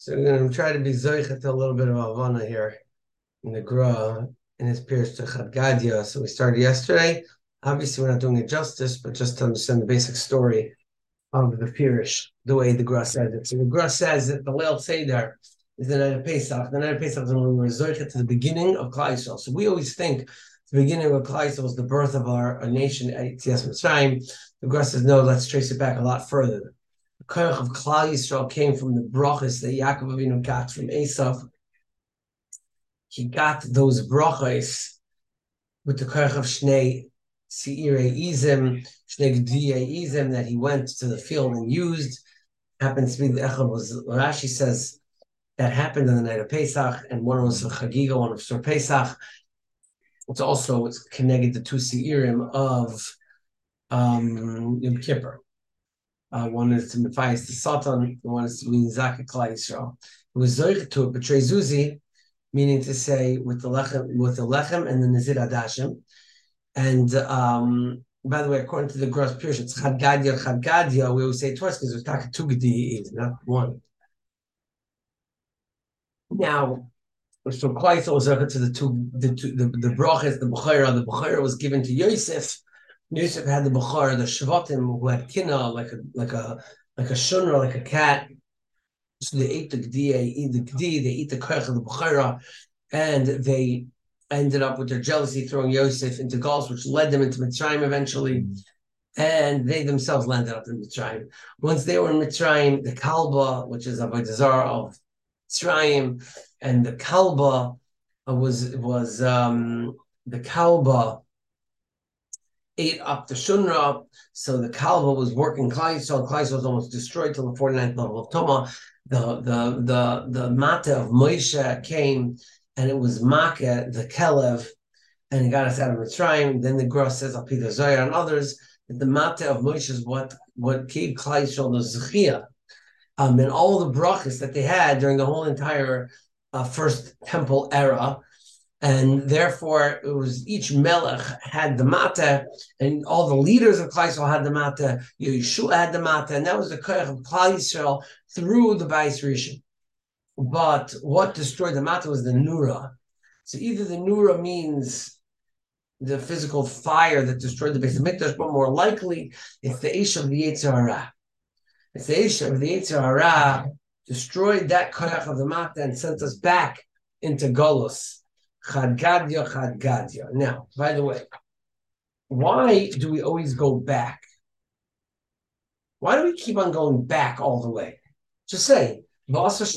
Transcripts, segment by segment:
So I'm going to try to be zoichet a little bit of Havana here in the Gra in his Pirush to Chad Gadya. So we started yesterday. Obviously, we're not doing it justice, but just to understand the basic story of the Pirush, the way the Gra says it. So the Gra says that the Leil Seder is the night of Pesach. The night of Pesach is when we were zoichet to the beginning of Klal Yisrael. So we always think the beginning of Klal Yisrael was the birth of our nation at Yetzias Mitzrayim. The Gra says, no, let's trace it back a lot further. The koyach of Klal Yisrael came from the brachas that Yaakov Avinu got from Esav. He got those brachas with the koyach of Shnei Seirei Izim, Shnei Gdiyei Izim that he went to the field and used. Happens to be the echad was Rashi says that happened on the night of Pesach, and one was for Chagiga, one was for Pesach. It's connected the two Seirim of Yom Kippur. One is to Matthias the Satan, one is to be Zaka Klal Yisrael. It was zoich to it, B'trei Zuzi, meaning to say with the lechem and the Nazir Adashim. And by the way, according to the Gross Pirush, it's Chad Gadya. We always say it twice because it's Taka two Gedi, not one. Now, so Klal Yisrael was zoich to the brachas, the Bechorah. The Bechorah was given to Yosef. Yosef had the Bechorah, the Shvatim, who had kina, like a shunra, like a cat. So they ate the gdi, they eat the koyach of the Bechorah, and they ended up with their jealousy throwing Yosef into Gauls, which led them into Mitzrayim eventually, and they themselves landed up in Mitzrayim. Once they were in Mitzrayim, the Kalba, which is Avodah Zarah of Mitzrayim, and the Kalba the Kalba ate up the Shunra, so the Kalba was working Klal Yisrael. Klal Yisrael was almost destroyed till the 49th level of Toma. The Mata of Moshe came, and it was Maka, the Kelev, and it got us out of Mitzrayim. Then the Gra says, Al Peter Zohar and others, that the Mata of Moshe is what gave Klal Yisrael the Zechia. And all the brachas that they had during the whole entire first temple era. And therefore, it was each melech had the mata, and all the leaders of Klal Yisrael had the mata. Yeshua had the mata, and that was the koyach of Klal Yisrael through the Bais Rishon. But what destroyed the mata was the nura. So either the nura means the physical fire that destroyed the Beis Hamikdash, but more likely it's the Eish of the Yetzer Hara. It's the Eish of the Yetzer Hara destroyed that koyach of the mata and sent us back into Golus. Chad Gadya. Now, by the way, why do we always go back? Why do we keep on going back all the way? Just say, you have to say,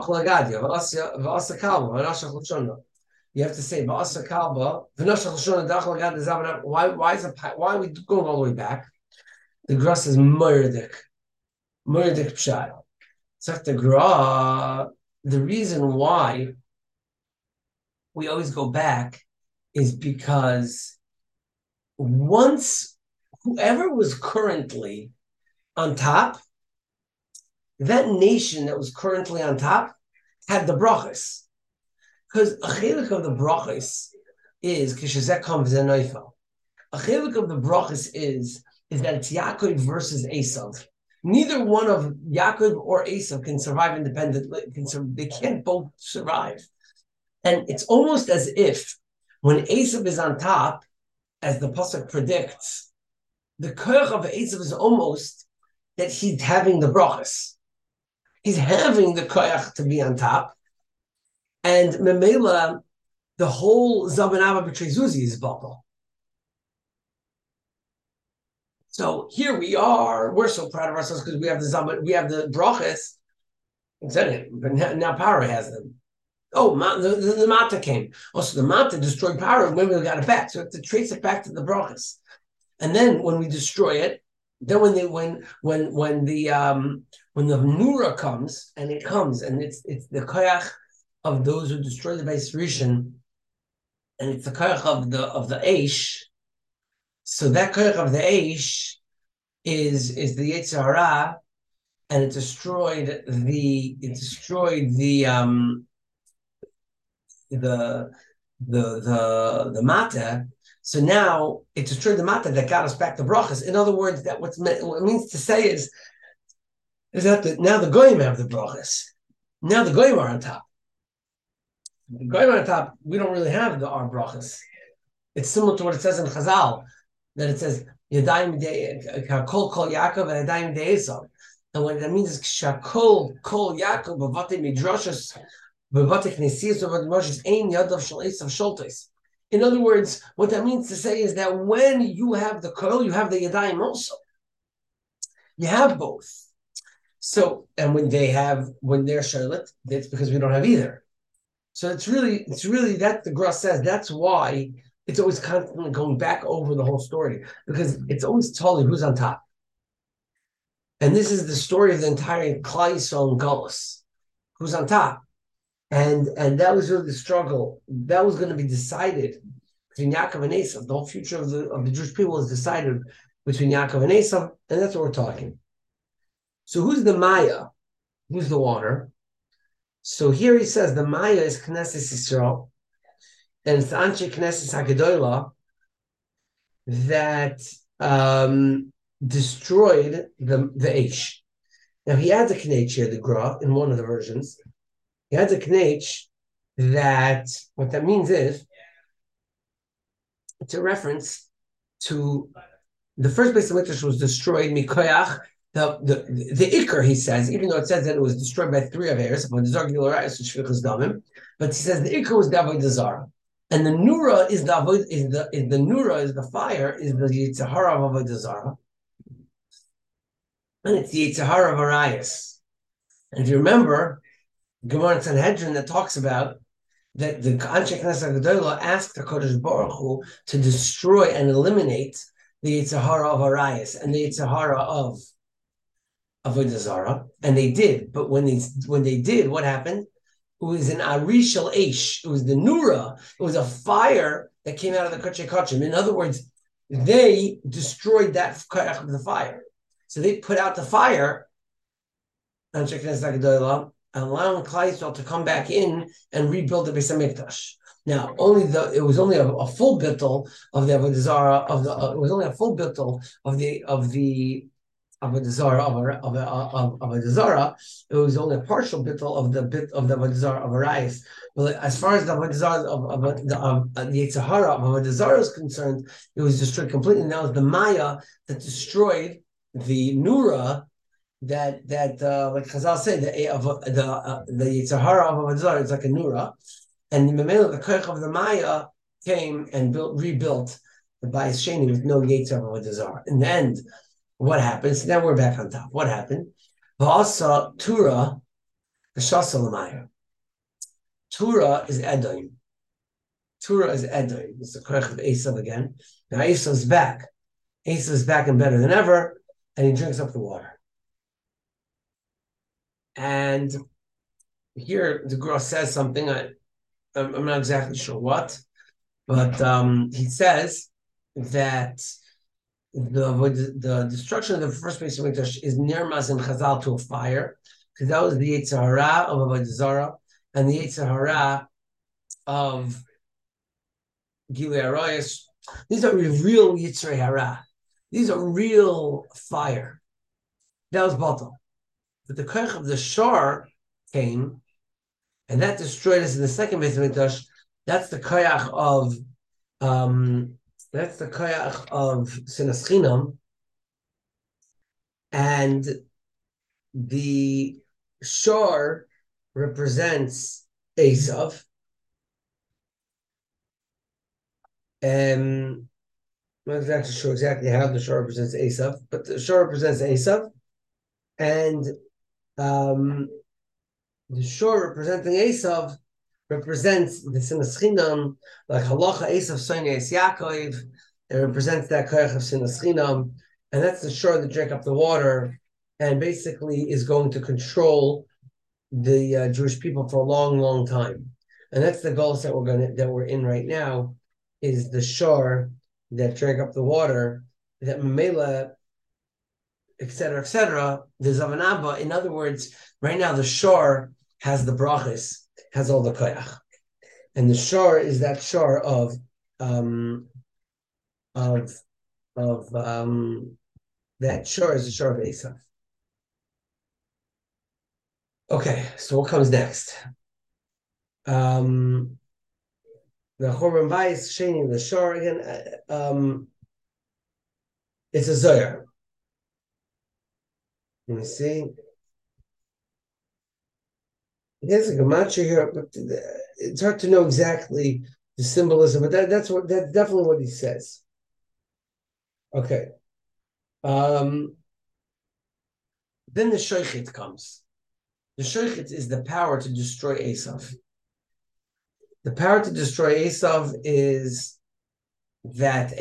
why are we going all the way back? The Gra says, Murdik Pshad. The Gra, the reason why we always go back is because once whoever was currently on top, that nation that was currently on top had the brachas. Because a chelik of the brachas is kishazek comes in neifel. A chelik of the brachas is that it's Yaakov versus Esav. Neither one of Yaakov or Esav can survive independently. They can't both survive. And it's almost as if when Esav is on top, as the pasuk predicts, the koyach of Esav is almost that he's having the brachas. He's having the koyach to be on top, and memela, the whole Zabanava B'trei Zuzi is batal. So here we are. We're so proud of ourselves because we have the brachas. But now Parah has them. Oh, the Mata came. Also, the Mata destroyed Parah when we got it back. So we have to trace it back to the brachas. And then when we destroy it, then when the Nura comes, and it's the koyach of those who destroy the Beis Rishon, and it's the koyach of the Eish. So that koyach of the Eish is the Yetzer Hara, and it destroyed the mata. So now it destroyed the mata that got us back to brachas. In other words, that what it means to say is that now the goyim have the brachas. Now the goyim are on top. The goyim on top, we don't really have our brachas. It's similar to what it says in Chazal, that it says Yadayim Kol Kol Yaakov and Yadayim De Esav. And what that means is Shakol Kol Yaakov Bavate Midrashas Bavate Knesiyas Bavate Midrashas Ein Yadav Shal Esav Sholtes. In other words, what that means to say is that when you have the Kol, you have the Yadayim also. You have both. So, and when they're Charlotte, that's because we don't have either. So it's really that the Gra says that's why it's always constantly going back over the whole story, because it's always totally who's on top. And this is the story of the entire Klal Yisrael and Galus. Who's on top? And that was really the struggle. That was going to be decided between Yaakov and Esav. The whole future of the Jewish people is decided between Yaakov and Esav, and that's what we're talking. So who's the Maya? Who's the water? So here he says the Maya is Knesset Yisrael, and it's Anshe Knesset HaGedolah that destroyed the Eish. Now he adds a knetch here, the Gra, in one of the versions. He adds a knetch that what that means is it's a reference to the first base of Mikdash was destroyed mikoyach. The Iker, he says, even though it says that it was destroyed by 3 Averis, but he says the Iker was the Avodah Zarah. And the Nura is the Nura is the fire, is the Yitzhahara of Avodah Zarah. And it's the Yitzhahara of Arias. And if you remember, Gemara Sanhedrin that talks about that the Anshe Knesset HaGedolah asked the Kodesh Baruch Hu to destroy and eliminate the Yitzhahara of Arias and the Yitzhahara of Avodah Zarah, and they did. But when they did, what happened? It was an Arishal Eish. It was the Nura. It was a fire that came out of the Kodesh Kochim. In other words, they destroyed that of the fire. So they put out the fire, Anshe Knesset HaGedolah, allowing Klal Yisrael to come back in and rebuild the Beis HaMikdash. Now, it was only a full bittul of the Avodah Zarah it was only a full bittul of the Avodah Zarah. It was only a partial bittul of the Avodah Zarah of Arias. But as far as the Avodah Zarah the Yitzhahara of Avodah Zarah is concerned, it was destroyed completely. And that was the Maya that destroyed the Nura. That like Chazal say, the Yitzhahara of Avodah Zarah is like a Nura, and the Memela, the Koich of the Maya, came and rebuilt the Bayis Sheni with no Yitzhahara of Avodah Zarah. In the end, what happens? Now we're back on top. What happened? V'asa Tura, the Shasa Maya. Tura is Edom. Tura is Edom. It's the Koich of Esav again. Now Esav's back. Esav's back and better than ever, and he drinks up the water. And here the Gra says something, I'm not exactly sure what, but he says that the destruction of the first Beis HaMikdash is nirmaz in Chazal to a fire, because that was the Yitzhahara of Avodah Zarah and the Yitzhahara of Gilui Arayos. These are real Yitzhahara. These are real fire. That was Batal. But the koich of the shar came, and that destroyed us in the second Beis HaMikdash. That's the koich of Sinas Chinam, and the shar represents Esav. I'm not exactly sure exactly how the shar represents Esav, but the shar represents Esav, and the shore representing Esav represents the Sinas Chinam, like Halacha Esav Sonia Es Yaakov. It represents that koich of Sinas Chinam, and that's the shore that drank up the water, and basically is going to control the Jewish people for a long, long time. And that's the goals that we're in right now, is the shore that drank up the water, that Mamela, etc., the Zavanaba. In other words, right now the shore has the brachas, has all the koyach, and the shore is that shore of that shore is the shore of Esav. Okay, so what comes next? The Churban Bayis, Sheni, the Shor again. It's a Zohar. Let me see. There's a gematria here, but it's hard to know exactly the symbolism. But that's definitely what he says. Okay. Then the Shoichet comes. The Shoichet is the power to destroy Esav. The power to destroy Esav is that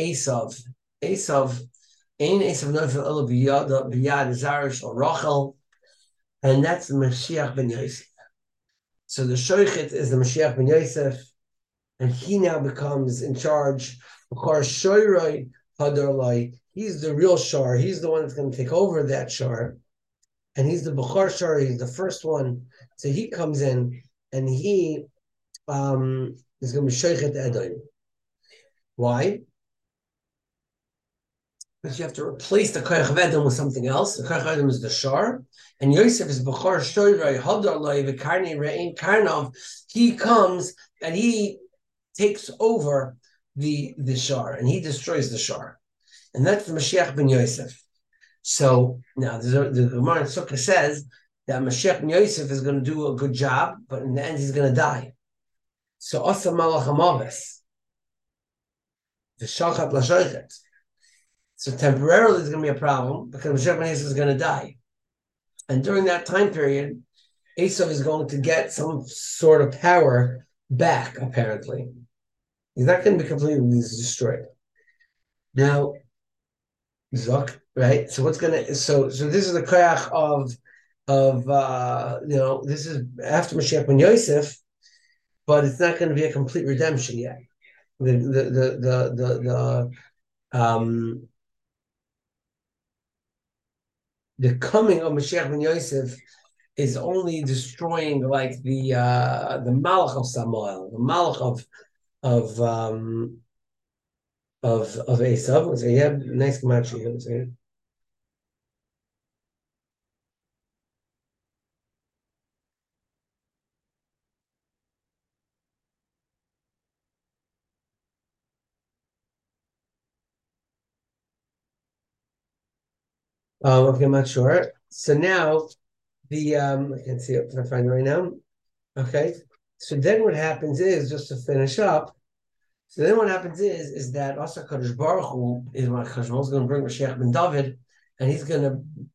Esav Nofel Ela Biyad Zarish or Rachel, and that's the Mashiach ben Yosef. So the Shoichet is the Mashiach ben Yosef, and he now becomes in charge. Of course, Shoiroi Hadarlai, he's the real Shar. He's the one that's going to take over that Shar, and he's the Bechor Shar. He's the first one. So he comes in, and he is going to be Shoichet Edom. Why? Because you have to replace the Koyach of Edom with something else. The Koyach of Edom is the Shar, and Yosef is Bechor Shoiroi Hadarlai V'Karni Re'in Karnov. He comes and he takes over the Shar, and he destroys the Shar. And that's the Mashiach ben Yosef. So now the Gemara in Sukkah says that Mashiach ben Yosef is going to do a good job, but in the end he's going to die. So Asa Malach HaMaves, the Shachat LaShoichet. So temporarily there's going to be a problem because Mashiach ben Yosef is going to die. And during that time period, Esav is going to get some sort of power back, apparently. He's not going to be completely destroyed. Now, Zok, right? So what's gonna so this is the koyach of this is after Mashiach ben Yosef, but it's not going to be a complete redemption yet. The coming of Mashiach ben Yosef is only destroying like the Malach of Samuel, the Malach of Esav. So you have nice gematria here. So, okay, I'm not sure. So now I can't see it if I find it right now. Okay. So then what happens is, just to finish up, so then what happens is that also Kadosh Baruch Hu is what Kadosh Baruch Hu is going to bring Mashiach ben David, and he's going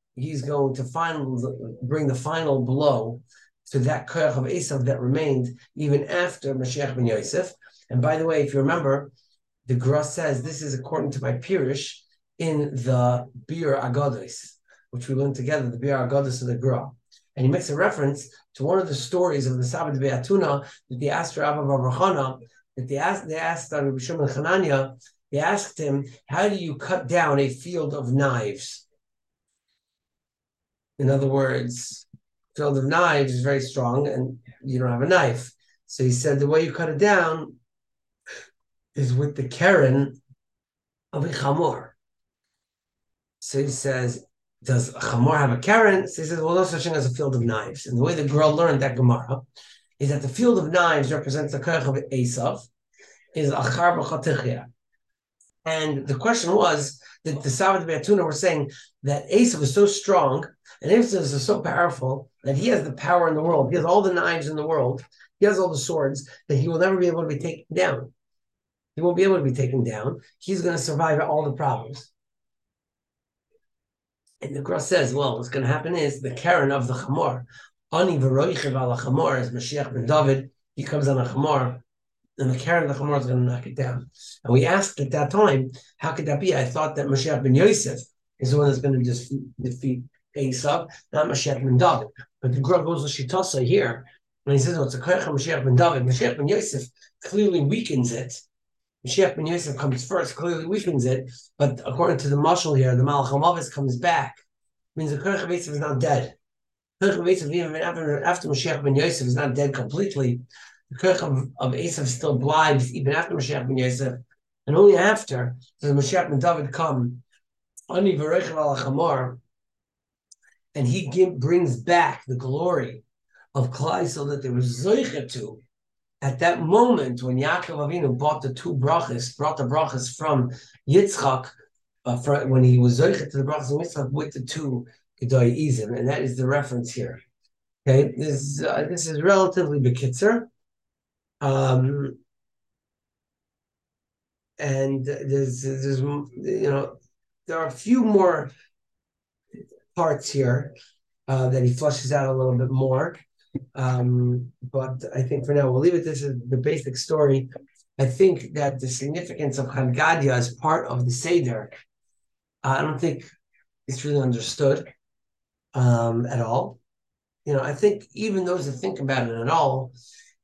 to bring the final blow to that koyach of Esav that remained even after Mashiach ben Yosef. And by the way, if you remember, the Gra says this is according to my Pirish in the Bir Agados, which we learned together, the Bir Agados of the Gra. And he makes a reference to one of the stories of the Sabbath Be'atuna that they asked Rabbi Baruch that they asked Rabbi Shimon Hanania, they asked him, how do you cut down a field of knives? In other words, field of knives is very strong and you don't have a knife. So he said the way you cut it down is with the keren of a chamor. So he says, does a chamor have a keren? So he says, well, no such thing as a field of knives. And the way the girl learned that Gemara is that the field of knives represents the koyach of Esav, is achar b'chatichya. And the question was that the Sabbath Be'atuna were saying that Esav is so strong and Esav is so powerful that he has the power in the world. He has all the knives in the world. He has all the swords that he will never be able to be taken down. He won't be able to be taken down. He's going to survive all the problems. And the Gra says, well, what's going to happen is the Karen of the Chamor, Ani v'roichev ala Chamor, as Mashiach ben David, he comes on a Chamor, and the Karen of the Chamor is going to knock it down. And we asked at that time, how could that be? I thought that Mashiach ben Yosef is the one that's going to defeat Esav, not Mashiach ben David. But the Gra goes to Shitasa here, and he says, oh, it's a Koyach of Mashiach ben David. Mashiach ben Yosef clearly weakens it. Mashiach ben Yosef comes first, clearly weakens it, but according to the mashal here, the Malach HaMavis comes back. It means the Koyach of Esav is not dead. The Koyach of Esav, even after Mashiach ben Yosef is not dead completely, the Koyach of Esav still lives even after Mashiach ben Yosef, and only after does Mashiach ben David come. Ani v'reichel al chamor, and he brings back the glory of Klal Yisrael that they were zoicha to. At that moment, when Yaakov Avinu brought the brachas from Yitzchak, when he was zoicha to the brachas of Yitzchak with the two Gedai Izim, and that is the reference here. Okay, this is relatively bekitzer, and there's there are a few more parts here that he flushes out a little bit more. But I think for now we'll leave it. This is the basic story. I think that the significance of Chad Gadya as part of the Seder, I don't think it's really understood at all. I think even those that think about it at all,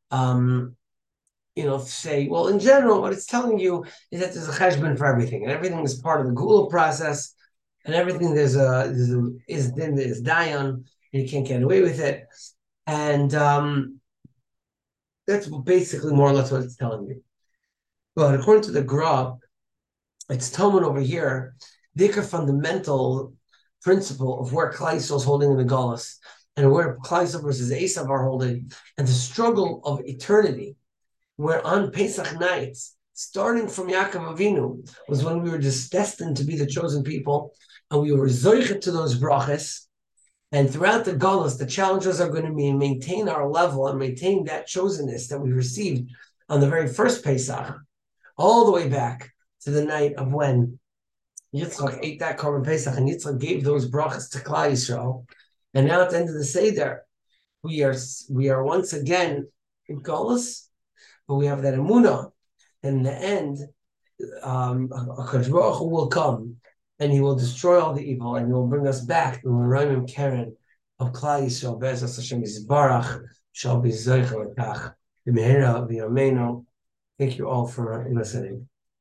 say, well, in general, what it's telling you is that there's a cheshbon for everything, and everything is part of the gula process, and everything there's dayan, and you can't get away with it. And that's basically more or less what it's telling you. But according to the Gra, it's Talmud over here, the fundamental principle of where Klal Yisrael is holding in the Galus, and where Klal Yisrael versus Esav are holding, and the struggle of eternity, where on Pesach nights, starting from Yaakov Avinu, was when we were just destined to be the chosen people, and we were zoichet to those brachas. And throughout the Galus, the challenges are going to be maintain our level and maintain that chosenness that we received on the very first Pesach, all the way back to the night of when Yitzchak ate that Korban Pesach, and Yitzchak gave those brachas to Klal Yisrael. And now at the end of the Seder, we are once again in Galus, but we have that emunah. And in the end, HaKadosh Baruch Hu will come, and he will destroy all the evil, and he will bring us back to the Raimim Keren of Klal Yisrael. Be'ezras Hashem Yisbarach shall be zoich l'kach. B'mehera v'yameinu. Thank you all for listening.